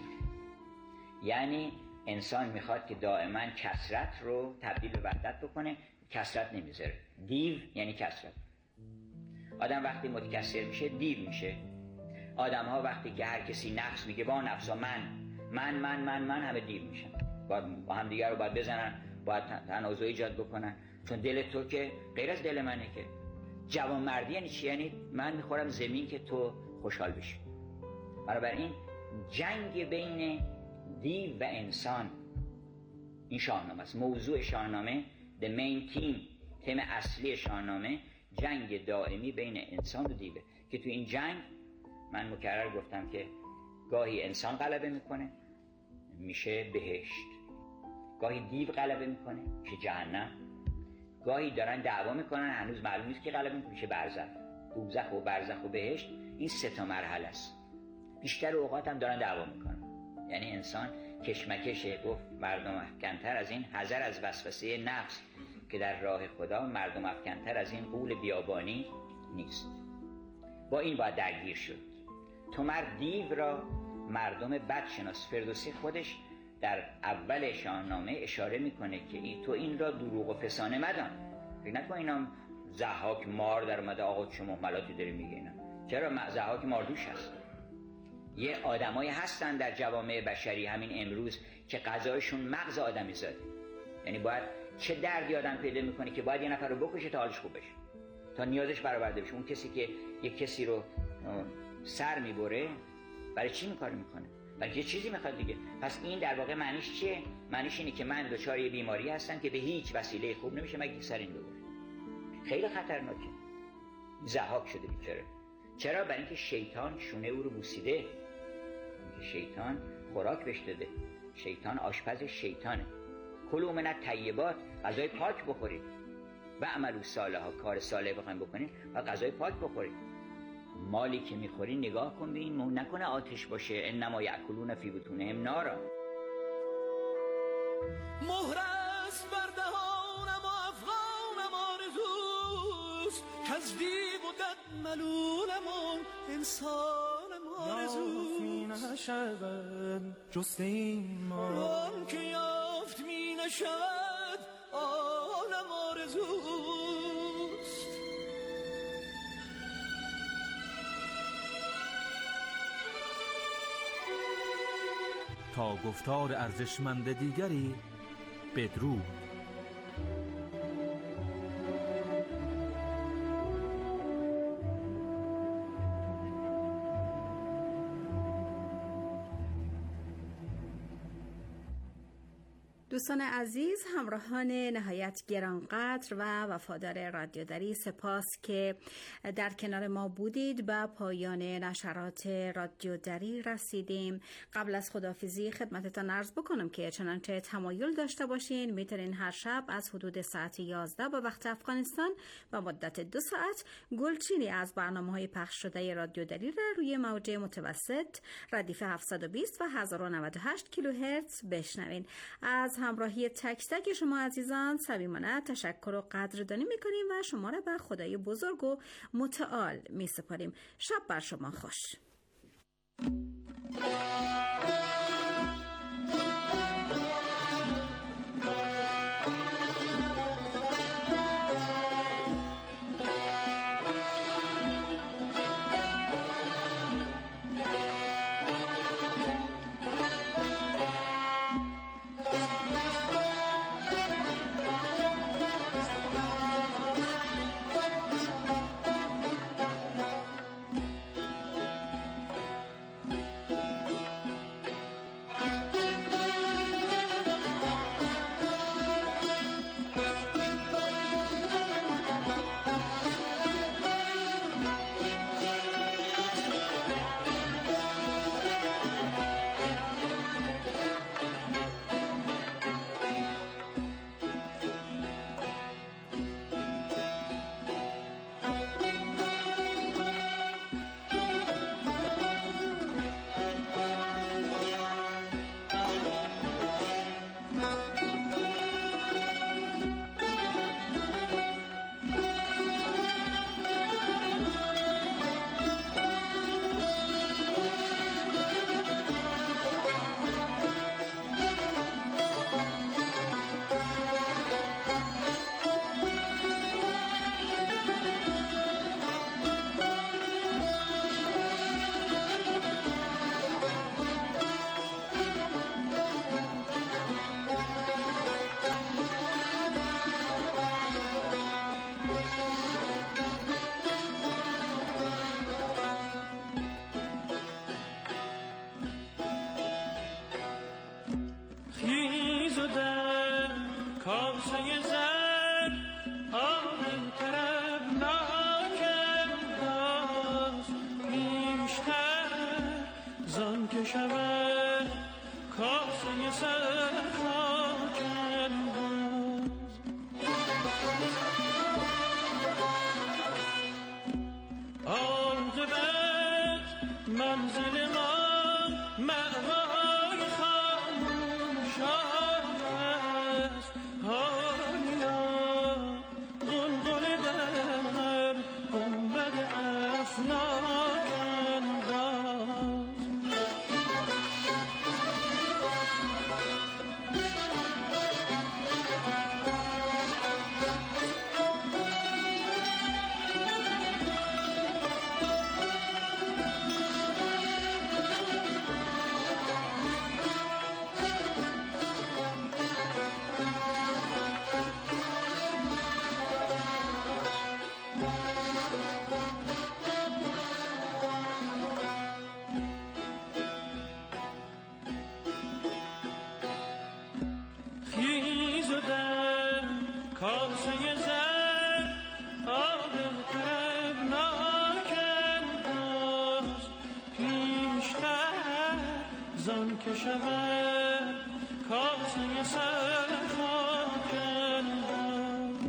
یعنی انسان میخواد که دائما کثرت رو تبدیل به وحدت بکنه، کثرت نمیذاره. دیو یعنی کثرت. آدم وقتی متکثر میشه دیو میشه. آدم ها وقتی که هر کسی نفس میگه با نفسا من من من من من همه دیو میشن. باید با هم دیگر رو باید بزنن، باید تنازع ایجاد بکنن. چون دل تو که غیر از دل منه. که جوانمردی یعنی چی؟ یعنی من میخورم زمین که تو خوشحال بشی. بنابراین جنگ بین دیو و انسان این شاهنامه است. موضوع شاهنامه، the main theme، تم اصلی شاهنامه جنگ دائمی بین انسان و دیوه. که تو این جنگ من مکرر گفتم که گاهی انسان غلبه میکنه میشه بهشت، گاهی دیو غلبه میکنه میشه جهنم، گاهی دارن دعوا میکنن هنوز معلوم نیست که غلبه میکنه میشه برزخ. دوزخ و برزخ و بهشت این سه تا مرحله است. بیشتر اوقات هم دارن دعوا میکنن. یعنی انسان کشمکشه. گفت مردم افکنتر از این حذر از وسوسه نفس، که در راه خدا مردم افکنتر از این غول بیابانی نیست. با این باید درگیر شد. تو مرد دیو را مردم بد شناس. فردوسی خودش در اول شاهنامه اشاره میکنه که ای تو این را دروغ و فسانه مدان. فکر نکن اینا ضحاک مار در اومده آقا شما ملاتی داری میگه اینا. چرا ضحاک ماردوش هست؟ یه آدمایی هستن در جوامع بشری همین امروز که غذایشون مغز آدمی زاده. یعنی باید چه دردی آدم پیدا میکنه که باید یه نفر رو بکشه تا حالش خوب بشه، تا نیازش برآورده بشه. اون کسی که یک کسی رو سر میبره برای چی این کارو میکنه؟ برای یه چیزی میخواد دیگه. پس این در واقع معنیش چیه؟ معنیش اینه که من دچار یه بیماری هستم که به هیچ وسیله خوب نمیشه مگه سر این ببره. خیلی خطرناکه. ضحاک شده بیچاره. چرا؟ برای اینکه شیطان شونه او رو بوسیده. اینکه شیطان خوراک بهش داده. شیطان آشپز شیطانه. کلوا من الطیبات، غذای پاک بخورید. و عملوا صالحا، کار صالح بخواید بکنید و غذای پاک بخورید. مالی که میخوری نگاه کن به این مو نکنه آتش باشه. انما یاکلون فی بطونهم نارا. مهر است بر دهانم و افغانم آرزوست که از دیو و دد ملولم و انسانم آرزوست. یافت می نشود جست این ما، آن که یافت می نشود آنم آرزوست. تا گفتار ارزشمند دیگری بدرود. دوستان عزیز، همراهان نهایت گرانقدر و وفادار رادیو دری، سپاس که در کنار ما بودید. به پایان نشرات رادیو دری رسیدیم. قبل از خداحافظی خدمتتان عرض بکنم که چنانچه تمایل داشته باشین میتونین هر شب از حدود ساعت یازده به وقت افغانستان به مدت دو ساعت گلچینی از برنامه‌های پخش شده رادیو دری را روی موج متوسط ردیف هفتصد و بیست و هزار و نود و هشت کیلوهرتز بشنوین. از همراهی تک تک شما عزیزان صمیمانه تشکر و قدردانی میکنیم و شما را به خدای بزرگ و متعال میسپاریم. شب بر شما خوش. افلاک انداز. کاسه زر آب تربناکم باز پیشتر زان که شود کاسه سر خاکم باز.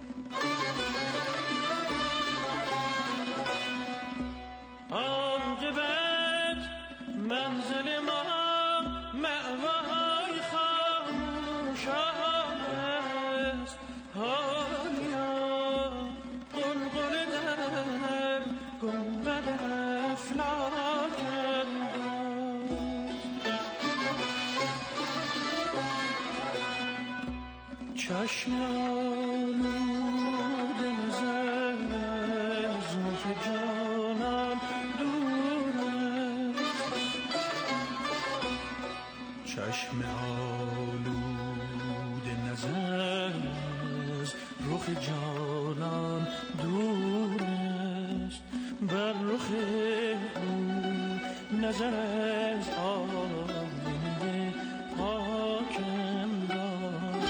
عاقبت منزل ما مأوای خاموش است، حالیا قلقل در گنبد افلاکم باز. چشم آلود نظر از مخ جانم دور است، چشم آلود نظر از رخ جانان دور است، بر رخ او نظر از آینه پاکم دار.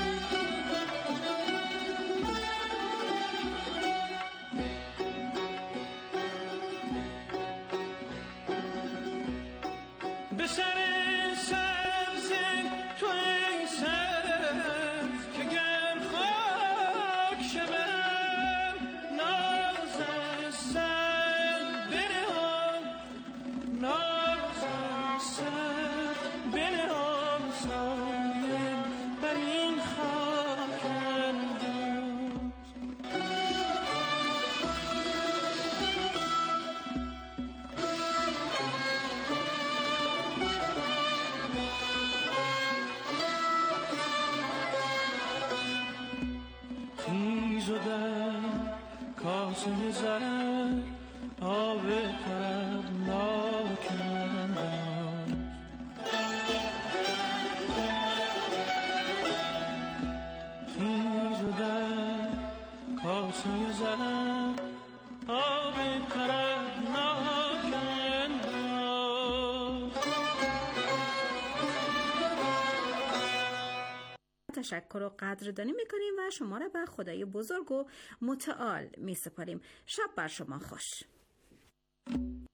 به سر سبز تو ای سر که گر خاک شوم، ناز از سر بنهان، ناز از سر بنهان، سایه بر این خاک انداز. خیز و در کاسه زر آب تربناکم باز. خیز و در کاسه زر آب تربناکم باز. تشکر و قدردانی میکنیم و شما را به خدای بزرگ و متعال میسپاریم. شب بر شما خوش.